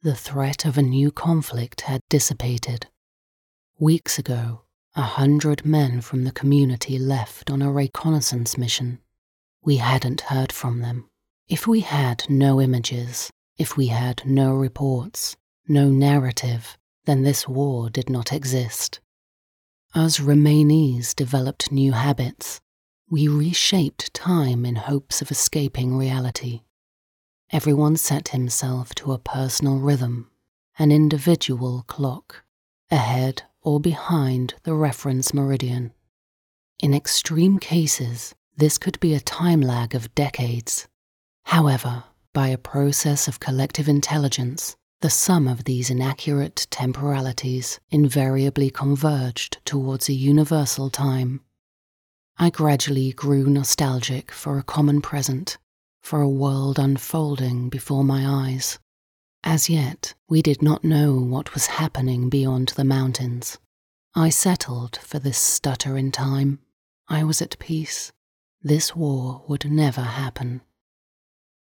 the threat of a new conflict had dissipated. Weeks ago, 100 men from the community left on a reconnaissance mission. We hadn't heard from them. If we had no images, if we had no reports, no narrative, then this war did not exist. As Remainees developed new habits, we reshaped time in hopes of escaping reality. Everyone set himself to a personal rhythm, an individual clock, ahead or behind the reference meridian. In extreme cases, this could be a time lag of decades. However, by a process of collective intelligence, the sum of these inaccurate temporalities invariably converged towards a universal time. I gradually grew nostalgic for a common present, for a world unfolding before my eyes. As yet, we did not know what was happening beyond the mountains. I settled for this stutter in time. I was at peace. This war would never happen.